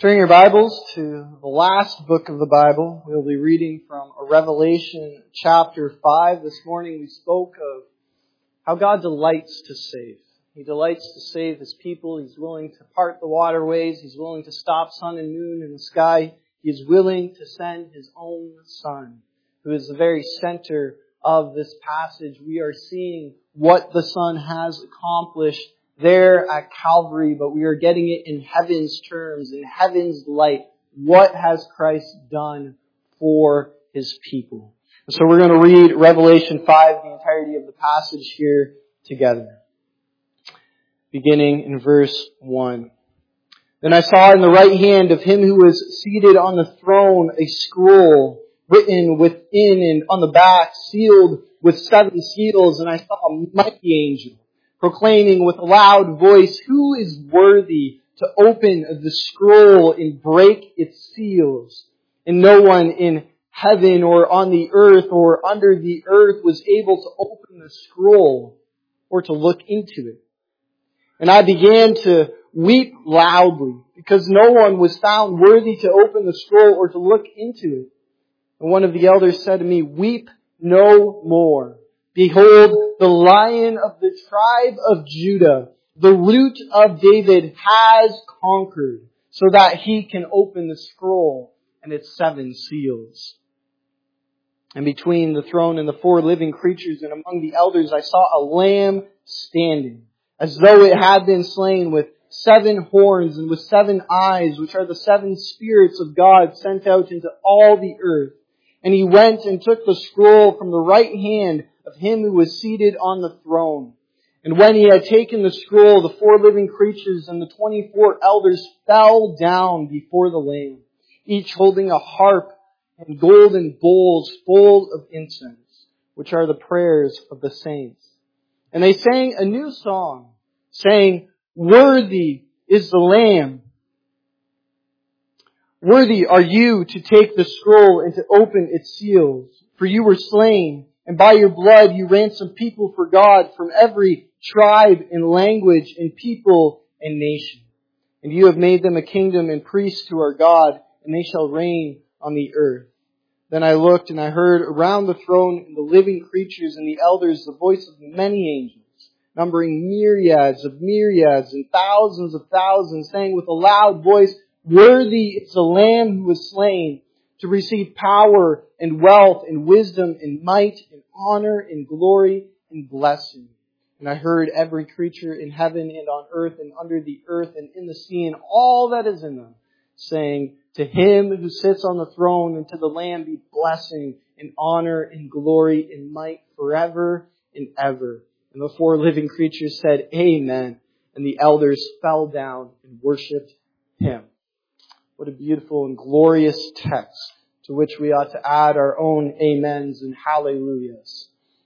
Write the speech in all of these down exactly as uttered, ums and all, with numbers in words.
Turning your Bibles to the last book of the Bible, we'll be reading from Revelation chapter five. This morning we spoke of how God delights to save. He delights to save His people. He's willing to part the waterways. He's willing to stop sun and moon in the sky. He is willing to send His own Son, who is the very center of this passage. We are seeing what the Son has accomplished there at Calvary, but we are getting it in heaven's terms, in heaven's light. What has Christ done for His people? And so we're going to read Revelation five, the entirety of the passage here together. Beginning in verse one. Then I saw in the right hand of Him who was seated on the throne a scroll written within and on the back, sealed with seven seals, and I saw a mighty angel proclaiming with a loud voice, "Who is worthy to open the scroll and break its seals?" And no one in heaven or on the earth or under the earth was able to open the scroll or to look into it. And I began to weep loudly because no one was found worthy to open the scroll or to look into it. And one of the elders said to me, "Weep no more. Behold, the Lion of the tribe of Judah, the Root of David, has conquered, so that He can open the scroll and its seven seals." And between the throne and the four living creatures and among the elders I saw a lamb standing, as though it had been slain, with seven horns and with seven eyes, which are the seven spirits of God sent out into all the earth. And He went and took the scroll from the right hand of Him who was seated on the throne. And when He had taken the scroll, the four living creatures and the twenty-four elders fell down before the Lamb, each holding a harp and golden bowls full of incense, which are the prayers of the saints. And they sang a new song, saying, "Worthy is the Lamb. Worthy are you to take the scroll and to open its seals. For you were slain, and by your blood you ransomed people for God from every tribe and language and people and nation. And you have made them a kingdom and priests to our God, and they shall reign on the earth." Then I looked and I heard around the throne and the living creatures and the elders the voice of many angels, numbering myriads of myriads and thousands of thousands, saying with a loud voice, "Worthy is the Lamb who was slain to receive power and wealth and wisdom and might and honor and glory and blessing." And I heard every creature in heaven and on earth and under the earth and in the sea and all that is in them, saying, "To Him who sits on the throne and to the Lamb be blessing and honor and glory and might forever and ever." And the four living creatures said, "Amen." And the elders fell down and worshipped Him. What a beautiful and glorious text to which we ought to add our own amens and hallelujahs.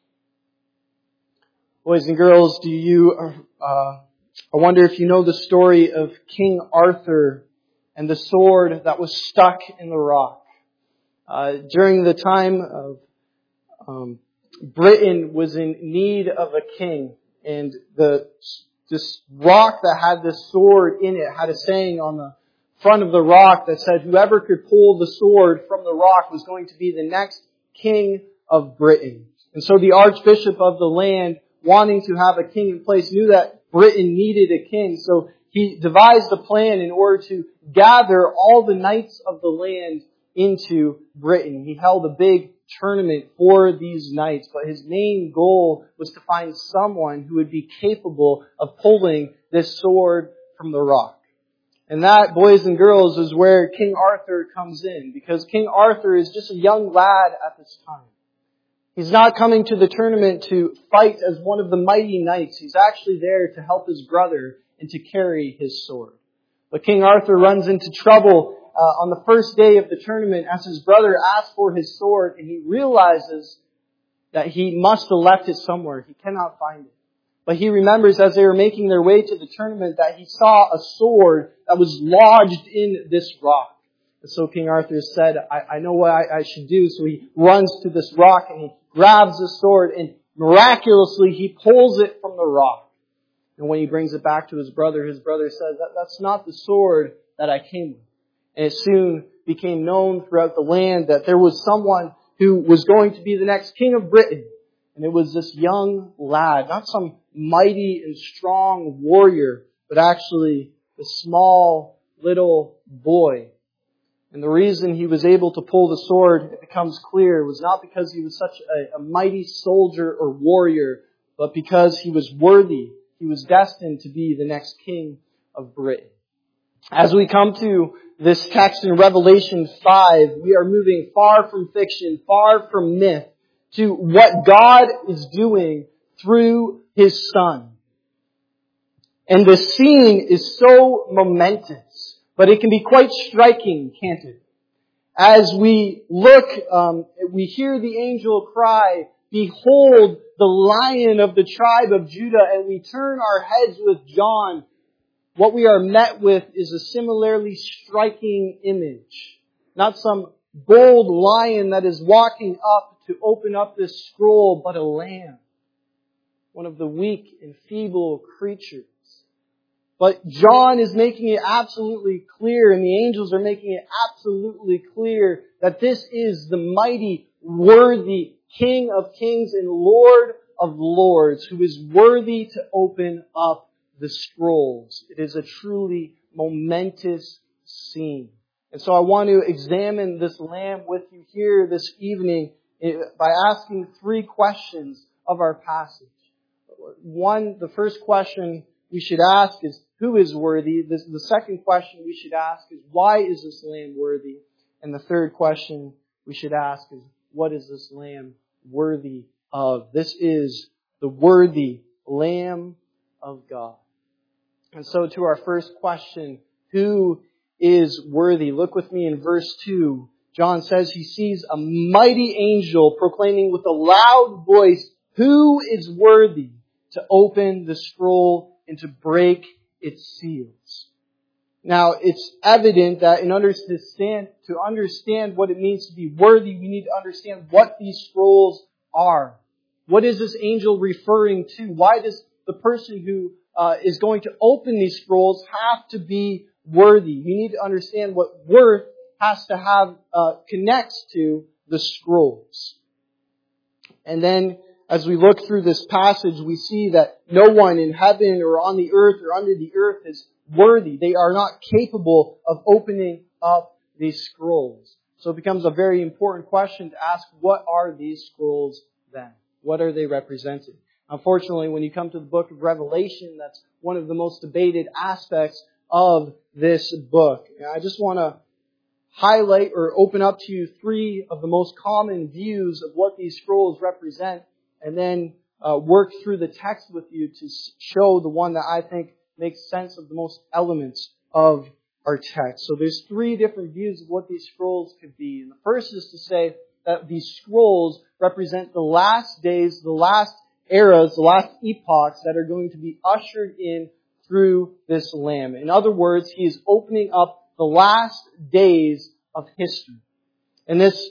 Boys and girls, do you, uh, I wonder if you know the story of King Arthur and the sword that was stuck in the rock. Uh, during the time of um, Britain was in need of a king, and the this rock that had this sword in it had a saying on the front of the rock that said whoever could pull the sword from the rock was going to be the next king of Britain. And so the archbishop of the land, wanting to have a king in place, knew that Britain needed a king. So he devised a plan in order to gather all the knights of the land into Britain. He held a big tournament for these knights, but his main goal was to find someone who would be capable of pulling this sword from the rock. And that, boys and girls, is where King Arthur comes in, because King Arthur is just a young lad at this time. He's not coming to the tournament to fight as one of the mighty knights. He's actually there to help his brother and to carry his sword. But King Arthur runs into trouble uh, on the first day of the tournament as his brother asks for his sword, and he realizes that he must have left it somewhere. He cannot find it. But he remembers as they were making their way to the tournament that he saw a sword that was lodged in this rock. And so King Arthur said, I, I know what I, I should do. So he runs to this rock and he grabs the sword, and miraculously he pulls it from the rock. And when he brings it back to his brother, his brother says, that, that's not the sword that I came with. And it soon became known throughout the land that there was someone who was going to be the next king of Britain. And it was this young lad, not some mighty and strong warrior, but actually a small little boy. And the reason he was able to pull the sword, it becomes clear, was not because he was such a, a mighty soldier or warrior, but because he was worthy. He was destined to be the next king of Britain. As we come to this text in Revelation five, we are moving far from fiction, far from myth, to what God is doing through His Son. And the scene is so momentous, but it can be quite striking, can't it? As we look, um, we hear the angel cry, "Behold, the Lion of the tribe of Judah," and we turn our heads with John. What we are met with is a similarly striking image. Not some bold lion that is walking up to open up this scroll, but a lamb. One of the weak and feeble creatures. But John is making it absolutely clear, and the angels are making it absolutely clear, that this is the mighty, worthy King of Kings and Lord of Lords, who is worthy to open up the scrolls. It is a truly momentous scene. And so I want to examine this Lamb with you here this evening by asking three questions of our passage. One, the first question we should ask is, who is worthy? The, the second question we should ask is, why is this Lamb worthy? And the third question we should ask is, what is this Lamb worthy of? This is the worthy Lamb of God. And so to our first question, who is worthy? Look with me in verse two. John says he sees a mighty angel proclaiming with a loud voice, "Who is worthy to open the scroll and to break its seals?" Now, it's evident that in order to understand, to understand what it means to be worthy, we need to understand what these scrolls are. What is this angel referring to? Why does the person who uh, is going to open these scrolls have to be worthy? We need to understand what worth has to have, uh, connects to the scrolls. And then, as we look through this passage, we see that no one in heaven or on the earth or under the earth is worthy. They are not capable of opening up these scrolls. So it becomes a very important question to ask, what are these scrolls then? What are they representing? Unfortunately, when you come to the book of Revelation, that's one of the most debated aspects of this book. And I just want to highlight or open up to you three of the most common views of what these scrolls represent, and then uh, work through the text with you to show the one that I think makes sense of the most elements of our text. So there's three different views of what these scrolls could be. And the first is to say that these scrolls represent the last days, the last eras, the last epochs that are going to be ushered in through this Lamb. In other words, He is opening up the last days of history. And this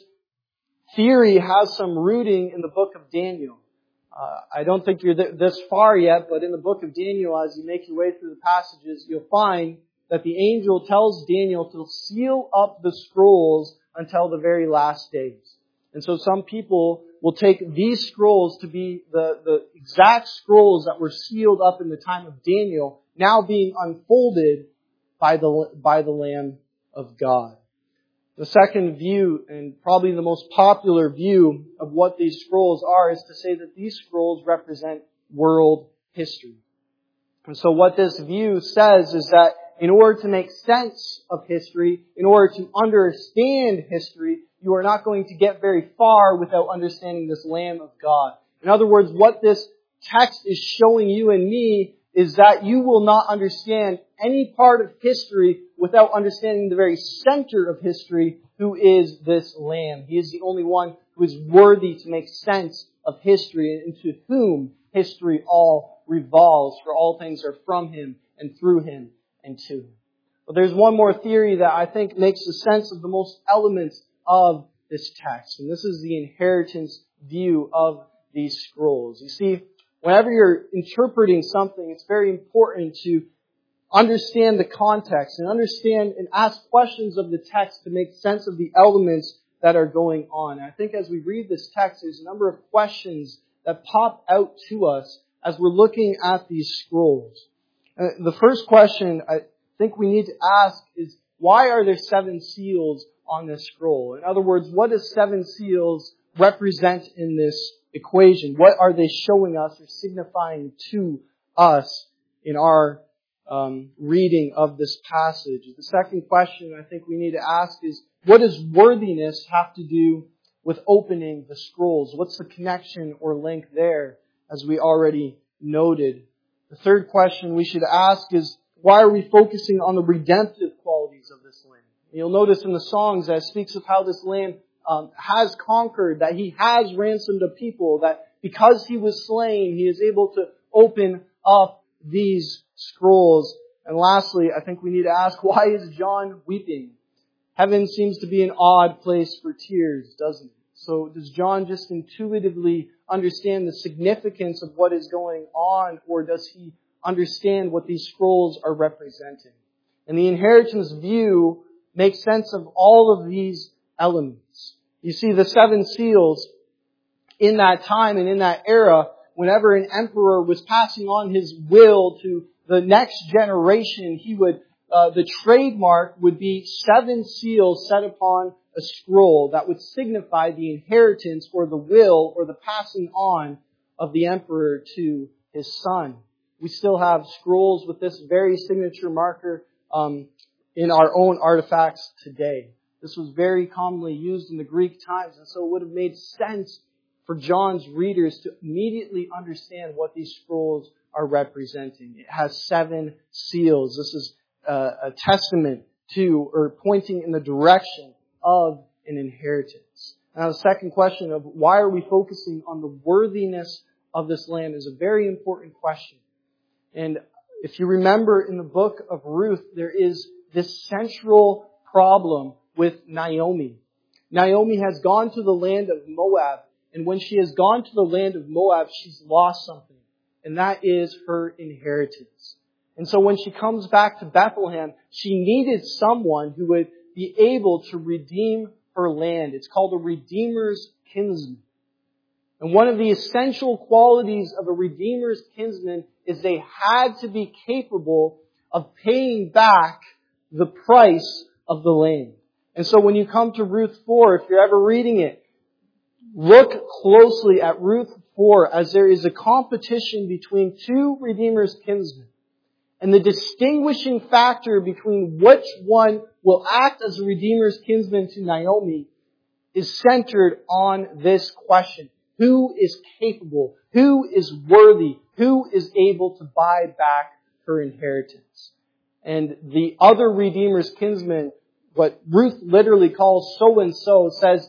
theory has some rooting in the book of Daniel. Uh, I don't think you're th- this far yet, but in the book of Daniel, as you make your way through the passages, you'll find that the angel tells Daniel to seal up the scrolls until the very last days. And so some people will take these scrolls to be the, the exact scrolls that were sealed up in the time of Daniel, now being unfolded by the, by the Lamb of God. The second view, and probably the most popular view of what these scrolls are, is to say that these scrolls represent world history. And so what this view says is that in order to make sense of history, in order to understand history, you are not going to get very far without understanding this Lamb of God. In other words, what this text is showing you and me is that you will not understand any part of history without understanding the very center of history, who is this Lamb. He is the only one who is worthy to make sense of history, and to whom history all revolves, for all things are from Him and through Him and to Him. But there's one more theory that I think makes the sense of the most elements of this text, and this is the inheritance view of these scrolls. You see, whenever you're interpreting something, it's very important to understand the context and understand and ask questions of the text to make sense of the elements that are going on. And I think as we read this text, there's a number of questions that pop out to us as we're looking at these scrolls. Uh, the first question I think we need to ask is, why are there seven seals on this scroll? In other words, what does seven seals represent in this equation? What are they showing us or signifying to us in our um, reading of this passage? The second question I think we need to ask is, what does worthiness have to do with opening the scrolls? What's the connection or link there, as we already noted? The third question we should ask is, why are we focusing on the redemptive qualities of this Lamb? You'll notice in the songs that it speaks of how this Lamb um, has conquered, that He has ransomed a people, that because He was slain, He is able to open up these scrolls. And lastly, I think we need to ask, why is John weeping? Heaven seems to be an odd place for tears, doesn't it? So does John just intuitively understand the significance of what is going on, or does he understand what these scrolls are representing? And the inheritance view makes sense of all of these elements. You see, the seven seals in that time and in that era, whenever an emperor was passing on his will to the next generation, he would, uh, the trademark would be seven seals set upon a scroll that would signify the inheritance or the will or the passing on of the emperor to his son. We still have scrolls with this very signature marker um, in our own artifacts today. This was very commonly used in the Greek times, and so it would have made sense for John's readers to immediately understand what these scrolls are representing. It has seven seals. This is uh, a testament to, or pointing in the direction of an inheritance. Now, the second question of why are we focusing on the worthiness of this Lamb is a very important question. And if you remember in the book of Ruth, there is this central problem with Naomi. Naomi has gone to the land of Moab, and when she has gone to the land of Moab, she's lost something, and that is her inheritance. And so when she comes back to Bethlehem, she needed someone who would be able to redeem her land. It's called a redeemer's kinsman. And one of the essential qualities of a redeemer's kinsman is they had to be capable of paying back the price of the land. And so when you come to Ruth four, if you're ever reading it, look closely at Ruth four, as there is a competition between two redeemer's kinsmen. And the distinguishing factor between which one will act as a redeemer's kinsman to Naomi is centered on this question. Who is capable? Who is worthy? Who is able to buy back her inheritance? And the other redeemer's kinsman, what Ruth literally calls so-and-so, says,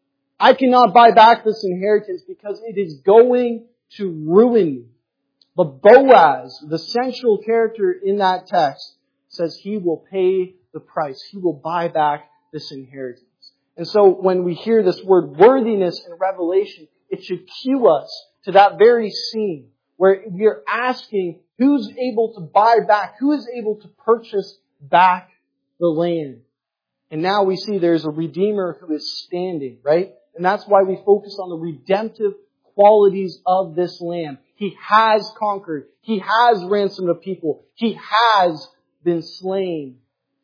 I cannot buy back this inheritance because it is going to ruin me. But Boaz, the central character in that text, says he will pay the price. He will buy back this inheritance. And so when we hear this word worthiness in Revelation, it should cue us to that very scene where we are asking who's able to buy back, who is able to purchase back the land. And now we see there's a Redeemer who is standing, right? And that's why we focus on the redemptive qualities of this Lamb. He has conquered. He has ransomed a people. He has been slain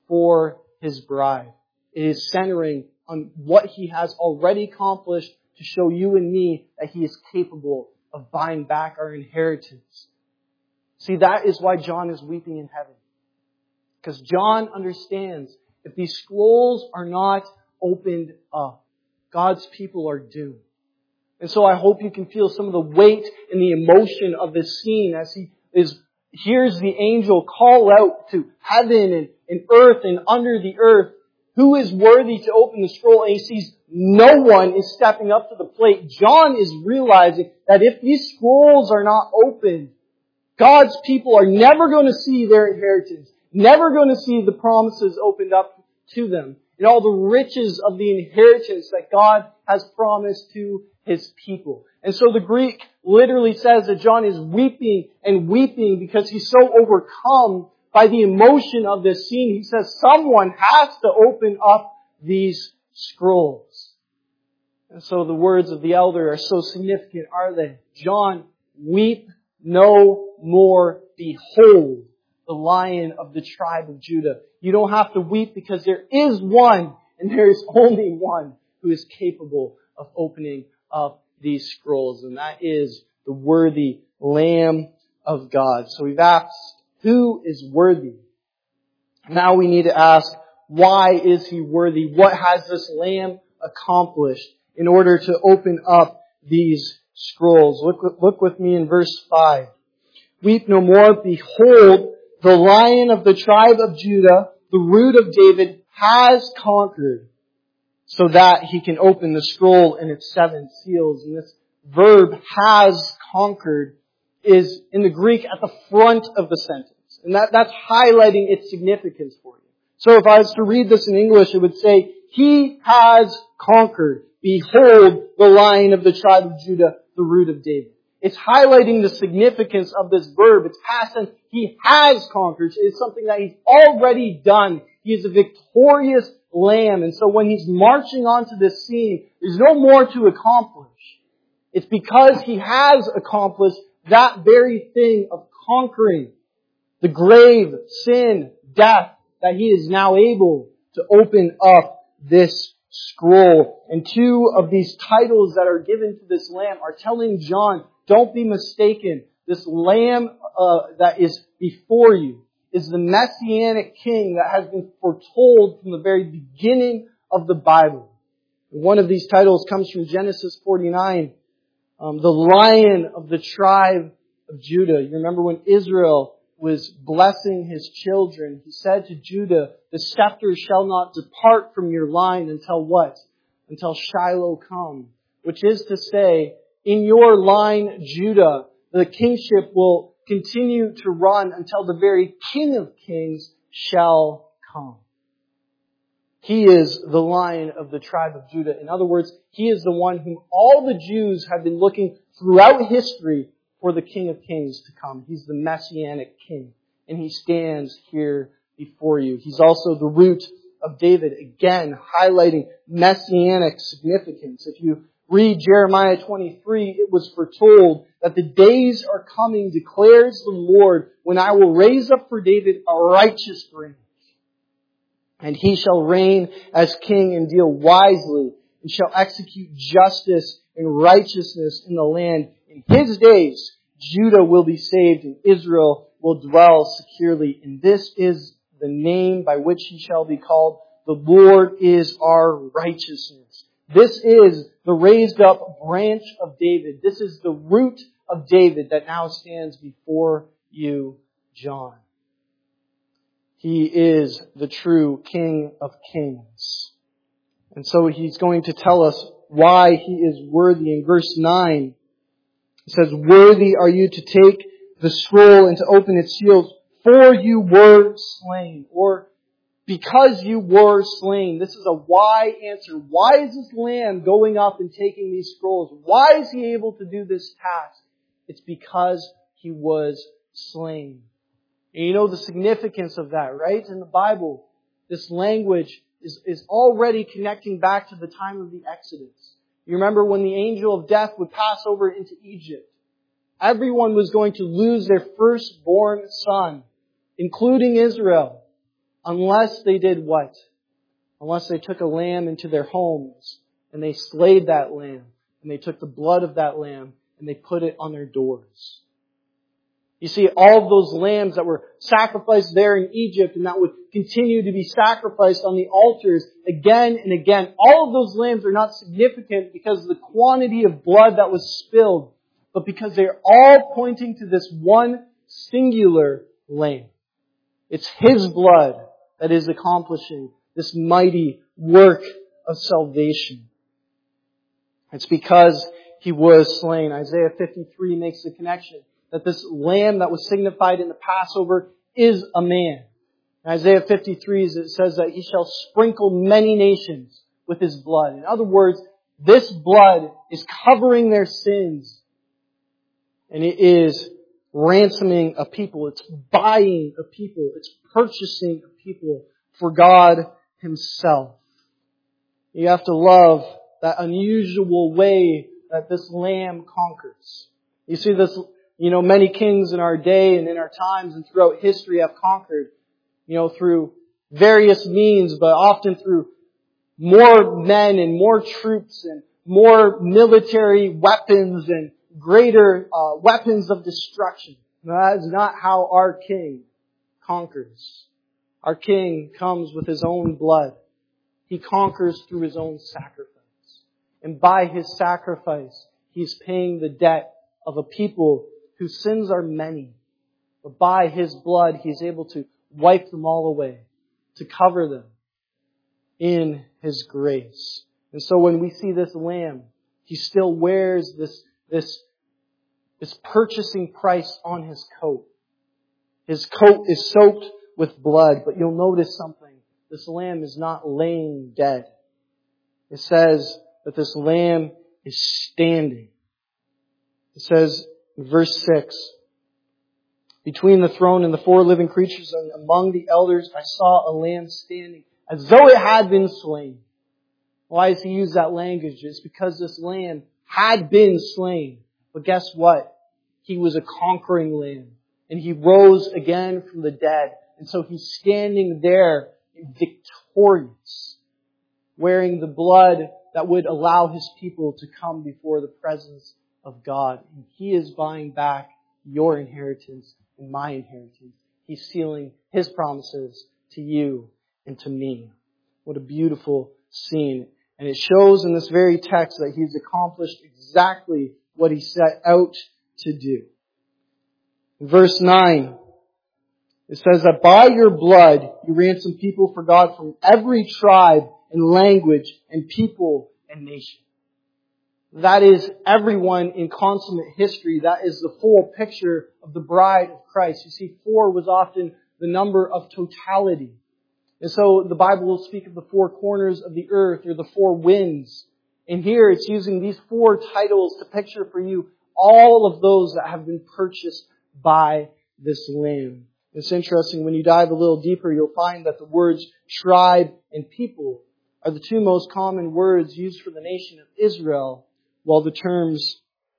for His bride. It is centering on what He has already accomplished to show you and me that He is capable of buying back our inheritance. See, that is why John is weeping in heaven. Because John understands if these scrolls are not opened up, God's people are doomed. And so I hope you can feel some of the weight and the emotion of this scene as he is hears the angel call out to heaven and, and earth and under the earth, who is worthy to open the scroll? And he sees no one is stepping up to the plate. John is realizing that if these scrolls are not opened, God's people are never going to see their inheritance, never going to see the promises opened up to them, and all the riches of the inheritance that God has promised to His people. And so the Greek literally says that John is weeping and weeping because he's so overcome by the emotion of this scene, he says someone has to open up these scrolls. And so the words of the elder are so significant, are they? John, weep no more. Behold, the Lion of the tribe of Judah. You don't have to weep because there is one, and there is only one who is capable of opening up these scrolls, and that is the worthy Lamb of God. So we've asked, who is worthy? Now we need to ask, why is He worthy? What has this Lamb accomplished in order to open up these scrolls? Look, look with me in verse five. Weep no more. Behold, the Lion of the tribe of Judah, the Root of David, has conquered, so that He can open the scroll and its seven seals. And this verb, has conquered, is in the Greek at the front of the sentence. And that, that's highlighting its significance for you. So if I was to read this in English, it would say, He has conquered. Behold, the Lion of the tribe of Judah, the Root of David. It's highlighting the significance of this verb. It's past tense. He has conquered. It's something that He's already done. He is a victorious Lamb. And so when He's marching onto this scene, there's no more to accomplish. It's because He has accomplished that very thing of conquering the grave, sin, death, that He is now able to open up this scroll. And two of these titles that are given to this Lamb are telling John, don't be mistaken. This Lamb uh, that is before you is the Messianic King that has been foretold from the very beginning of the Bible. One of these titles comes from Genesis forty-nine. Um, the Lion of the tribe of Judah. You remember when Israel was blessing his children, He said to Judah, the scepter shall not depart from your line until what? Until Shiloh come. Which is to say, in your line, Judah, the kingship will continue to run until the very King of Kings shall come. He is the Lion of the tribe of Judah. In other words, He is the one whom all the Jews have been looking throughout history for the King of Kings to come. He's the Messianic King. And He stands here before you. He's also the Root of David. Again, highlighting Messianic significance. If you read Jeremiah twenty-three, it was foretold that the days are coming, declares the Lord, when I will raise up for David a righteous branch. And he shall reign as king and deal wisely, and shall execute justice and righteousness in the land. In His days, Judah will be saved, and Israel will dwell securely. And this is the name by which He shall be called. The Lord is our righteousness. This is the raised up branch of David. This is the Root of David that now stands before you, John. He is the true King of Kings. And so He's going to tell us why He is worthy. In verse nine, it says, worthy are you to take the scroll and to open its seals, for you were slain. Or because you were slain. This is a why answer. Why is this Lamb going up and taking these scrolls? Why is He able to do this task? It's because He was slain. And you know the significance of that, right? In the Bible, this language is, is already connecting back to the time of the Exodus. You remember when the angel of death would pass over into Egypt. Everyone was going to lose their firstborn son, including Israel, unless they did what? Unless they took a lamb into their homes and they slayed that lamb and they took the blood of that lamb and they put it on their doors. You see, all of those lambs that were sacrificed there in Egypt and that would continue to be sacrificed on the altars again and again, all of those lambs are not significant because of the quantity of blood that was spilled, but because they're all pointing to this one singular lamb. It's His blood that is accomplishing this mighty work of salvation. It's because He was slain. Isaiah fifty-three makes the connection that this lamb that was signified in the Passover is a man. In Isaiah fifty-three, it says that He shall sprinkle many nations with His blood. In other words, this blood is covering their sins. And it is ransoming a people. It's buying a people. It's purchasing a people for God Himself. You have to love that unusual way that this Lamb conquers. You see this, you know, many kings in our day and in our times and throughout history have conquered, you know, through various means, but often through more men and more troops and more military weapons and greater uh, weapons of destruction. That is not how our King conquers. Our King comes with His own blood. He conquers through His own sacrifice. And by His sacrifice, He's paying the debt of a people whose sins are many. But by His blood, He's able to wipe them all away, to cover them in His grace. And so when we see this Lamb, He still wears this, this, this purchasing price on His coat. His coat is soaked with blood, but you'll notice something. This Lamb is not laying dead. It says that this Lamb is standing. It says in verse six, between the throne and the four living creatures and among the elders, I saw a Lamb standing as though it had been slain. Why does He use that language? It's because this Lamb had been slain. But guess what? He was a conquering Lamb. And He rose again from the dead. And so He's standing there victorious, wearing the blood that would allow His people to come before the presence of God. And He is buying back your inheritance and my inheritance. He's sealing His promises to you and to me. What a beautiful scene. And it shows in this very text that He's accomplished exactly what He set out to do. In verse nine, it says that by your blood you ransom people for God from every tribe and language and people and nation. That is everyone in consummate history. That is the full picture of the bride of Christ. You see, four was often the number of totality. And so the Bible will speak of the four corners of the earth or the four winds. And here it's using these four titles to picture for you all of those that have been purchased by this Lamb. It's interesting, when you dive a little deeper, you'll find that the words tribe and people are the two most common words used for the nation of Israel, while the terms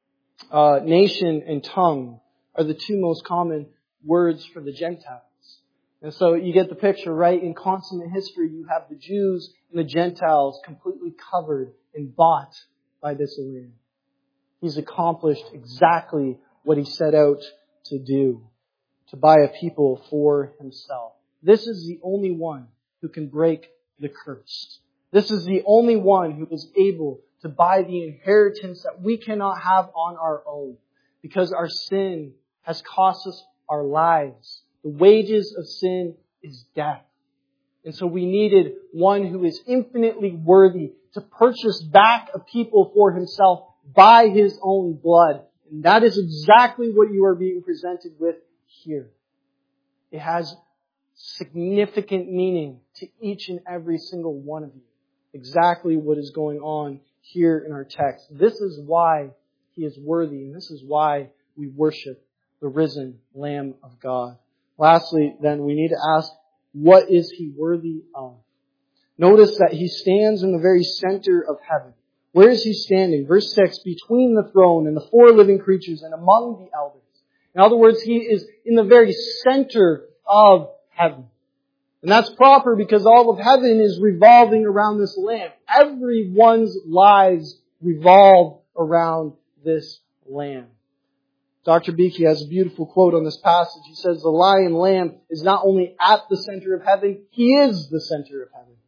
uh, nation and tongue are the two most common words for the Gentiles. And so you get the picture, right? In consummate history, you have the Jews and the Gentiles completely covered and bought by this Lamb. He's accomplished exactly what He set out to do, to buy a people for Himself. This is the only one who can break the curse. This is the only one who is able to buy the inheritance that we cannot have on our own, because our sin has cost us our lives. The wages of sin is death. And so we needed one who is infinitely worthy to purchase back a people for Himself by His own blood. And that is exactly what you are being presented with here. It has significant meaning to each and every single one of you. Exactly what is going on here in our text. This is why He is worthy, and this is why we worship the risen Lamb of God. Lastly, then, we need to ask, what is He worthy of? Notice that He stands in the very center of heaven. Where is He standing? Verse six, between the throne and the four living creatures and among the elders. In other words, He is in the very center of heaven. And that's proper because all of heaven is revolving around this Lamb. Everyone's lives revolve around this Lamb. Doctor Beakey has a beautiful quote on this passage. He says, the lion lamb is not only at the center of heaven, He is the center of heaven.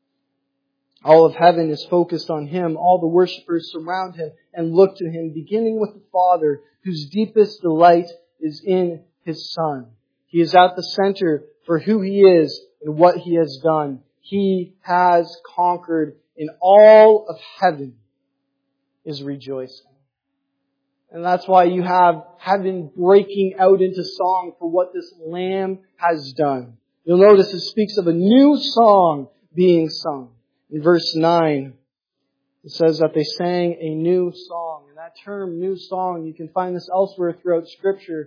All of heaven is focused on Him. All the worshipers surround Him and look to Him, beginning with the Father, whose deepest delight is in His Son. He is at the center for who He is and what He has done. He has conquered, and all of heaven is rejoicing. And that's why you have heaven breaking out into song for what this Lamb has done. You'll notice it speaks of a new song being sung. In verse nine, it says that they sang a new song. And that term, new song, you can find this elsewhere throughout Scripture,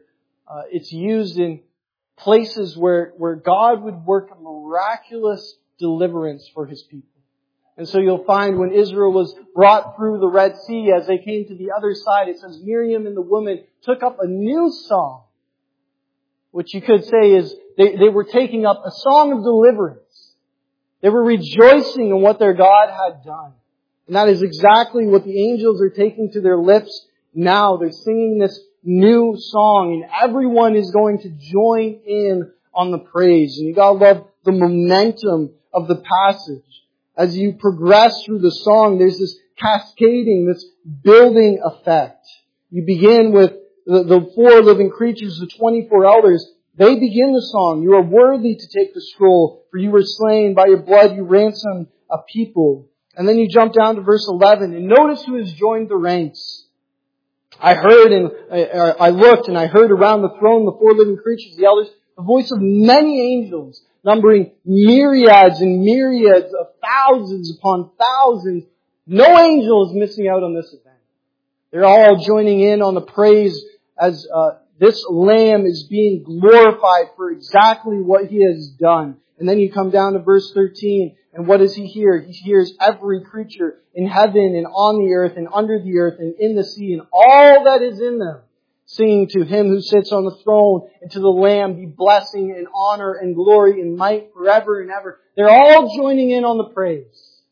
Uh, it's used in places where, where God would work a miraculous deliverance for His people. And so you'll find when Israel was brought through the Red Sea, as they came to the other side, it says Miriam and the woman took up a new song, which you could say is they, they were taking up a song of deliverance. They were rejoicing in what their God had done. And that is exactly what the angels are taking to their lips now. They're singing this new song, and everyone is going to join in on the praise. And you gotta love the momentum of the passage. As you progress through the song, there's this cascading, this building effect. You begin with the, the four living creatures, the twenty-four elders. They begin the song. You are worthy to take the scroll, for you were slain. By your blood you ransomed a people. And then you jump down to verse eleven, and notice who has joined the ranks. I heard and I, I looked and I heard around the throne the four living creatures, the elders, the voice of many angels, numbering myriads and myriads of thousands upon thousands. No angel is missing out on this event. They're all joining in on the praise as uh, this Lamb is being glorified for exactly what He has done. And then you come down to verse thirteen, and what does He hear? He hears every creature in heaven and on the earth and under the earth and in the sea and all that is in them, singing to Him who sits on the throne and to the Lamb be blessing and honor and glory and might forever and ever. They're all joining in on the praise.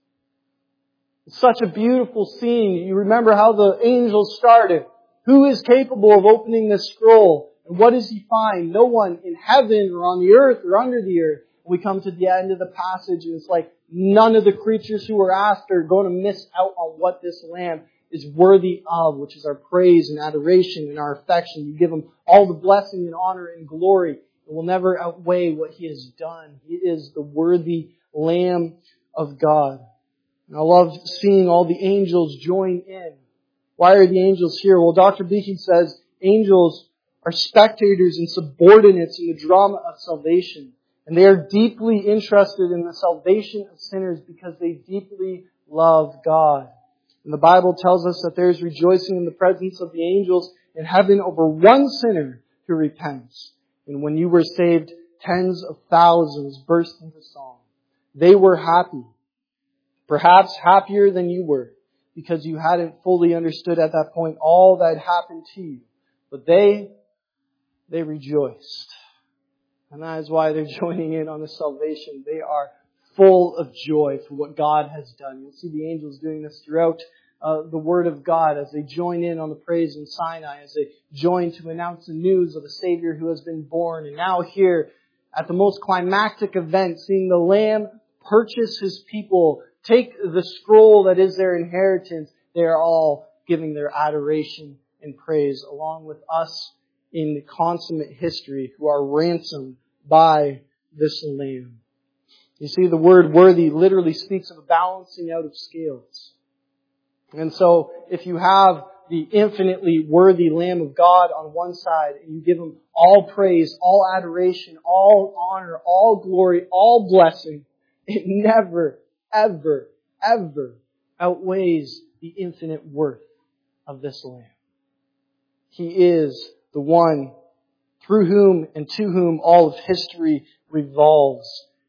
It's such a beautiful scene. You remember how the angels started. Who is capable of opening this scroll? And what does He find? No one in heaven or on the earth or under the earth. We come to the end of the passage and it's like none of the creatures who are asked are going to miss out on what this Lamb is worthy of, which is our praise and adoration and our affection. You give Him all the blessing and honor and glory. It will never outweigh what He has done. He is the worthy Lamb of God. And I love seeing all the angels join in. Why are the angels here? Well, Doctor Beeke says angels are spectators and subordinates in the drama of salvation. And they are deeply interested in the salvation of sinners because they deeply love God. And the Bible tells us that there is rejoicing in the presence of the angels in heaven over one sinner who repents. And when you were saved, tens of thousands burst into song. They were happy. Perhaps happier than you were, because you hadn't fully understood at that point all that had happened to you. But they, they rejoiced. And that is why they're joining in on the salvation. They are full of joy for what God has done. You'll see the angels doing this throughout uh, the Word of God as they join in on the praise in Sinai, as they join to announce the news of a Savior who has been born. And now here, at the most climactic event, seeing the Lamb purchase His people, take the scroll that is their inheritance, they are all giving their adoration and praise along with us in the consummate history who are ransomed by this Lamb. You see, the word worthy literally speaks of a balancing out of scales. And so, if you have the infinitely worthy Lamb of God on one side, and you give Him all praise, all adoration, all honor, all glory, all blessing, it never, ever, ever outweighs the infinite worth of this Lamb. He is the one through whom and to whom all of history revolves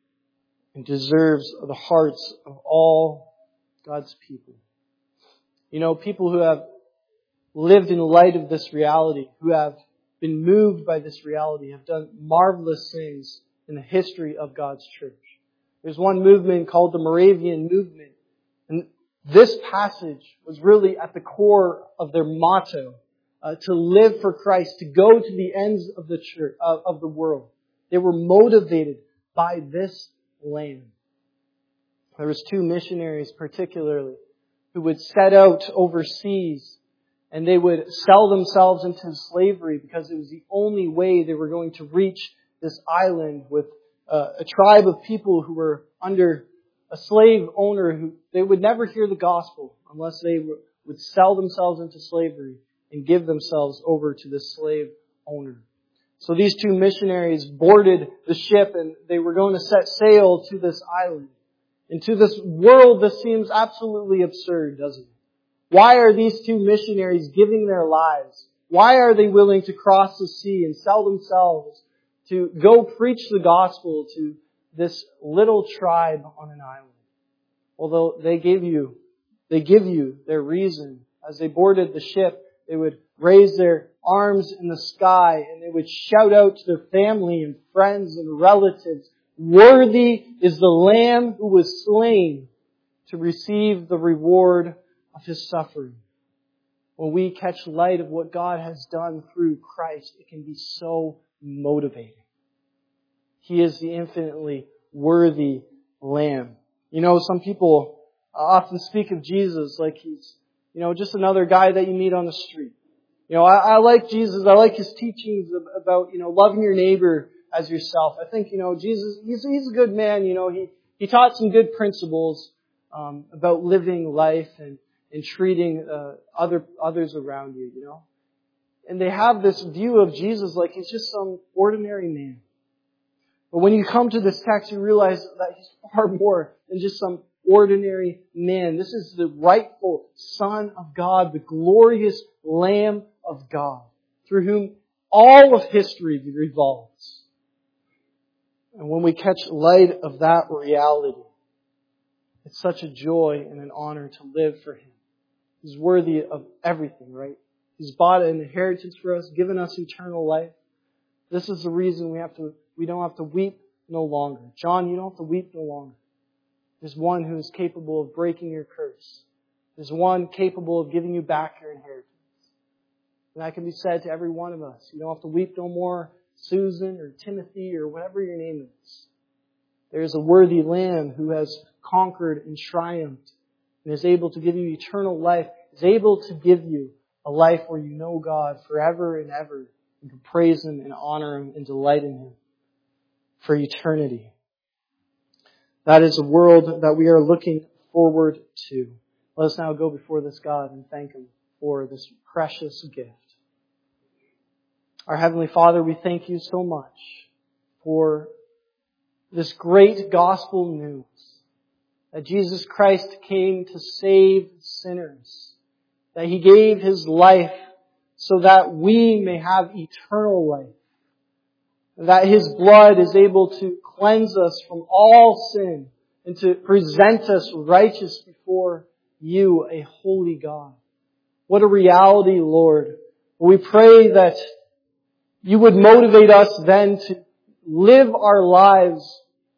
and deserves the hearts of all God's people. You know, people who have lived in light of this reality, who have been moved by this reality, have done marvelous things in the history of God's church. There's one movement called the Moravian movement. And this passage was really at the core of their motto. Uh, to live for Christ, to go to the ends of the church, uh, of the world. They were motivated by this Lamb. There was two missionaries particularly who would set out overseas and they would sell themselves into slavery because it was the only way they were going to reach this island with uh, a tribe of people who were under a slave owner who they would never hear the gospel unless they w- would sell themselves into slavery and give themselves over to this slave owner. So these two missionaries boarded the ship and they were going to set sail to this island. And to this world, this seems absolutely absurd, doesn't it? Why are these two missionaries giving their lives? Why are they willing to cross the sea and sell themselves to go preach the gospel to this little tribe on an island? Although they give you, they give you their reason. As they boarded the ship, they would raise their arms in the sky and they would shout out to their family and friends and relatives, "Worthy is the Lamb who was slain to receive the reward of His suffering." When we catch light of what God has done through Christ, it can be so motivating. He is the infinitely worthy Lamb. You know, some people often speak of Jesus like He's, you know, just another guy that you meet on the street. You know, I, I like Jesus. I like His teachings about, you know, loving your neighbor as yourself. I think, you know, Jesus, He's, he's a good man. You know, He, He taught some good principles um, about living life and, and treating uh, other others around you, you know. And they have this view of Jesus like He's just some ordinary man. But when you come to this text, you realize that He's far more than just some ordinary man. This is the rightful Son of God, the glorious Lamb of God, through whom all of history revolves. And when we catch light of that reality, it's such a joy and an honor to live for Him. He's worthy of everything, right? He's bought an inheritance for us, given us eternal life. This is the reason we have to, we don't have to weep no longer. John, you don't have to weep no longer. There's one who is capable of breaking your curse. There's one capable of giving you back your inheritance. And that can be said to every one of us. You don't have to weep no more, Susan or Timothy or whatever your name is. There is a worthy Lamb who has conquered and triumphed and is able to give you eternal life, is able to give you a life where you know God forever and ever. You can praise Him and honor Him and delight in Him for eternity. That is a world that we are looking forward to. Let us now go before this God and thank Him for this precious gift. Our Heavenly Father, we thank You so much for this great gospel news that Jesus Christ came to save sinners, that He gave His life so that we may have eternal life, that His blood is able to cleanse us from all sin and to present us righteous before You, a holy God. What a reality, Lord. We pray that You would motivate us then to live our lives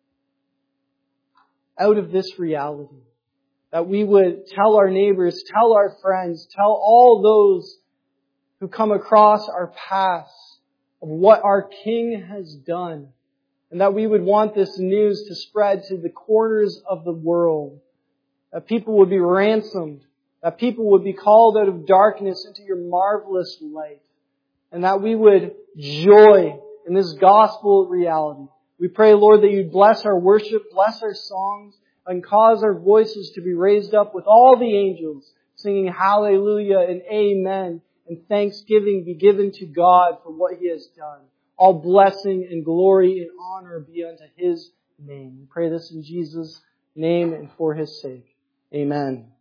out of this reality. That we would tell our neighbors, tell our friends, tell all those who come across our paths of what our King has done. And that we would want this news to spread to the corners of the world. That people would be ransomed. That people would be called out of darkness into Your marvelous light. And that we would joy in this gospel reality. We pray, Lord, that You'd bless our worship, bless our songs, and cause our voices to be raised up with all the angels, singing hallelujah and amen, and thanksgiving be given to God for what He has done. All blessing and glory and honor be unto His name. We pray this in Jesus' name and for His sake. Amen.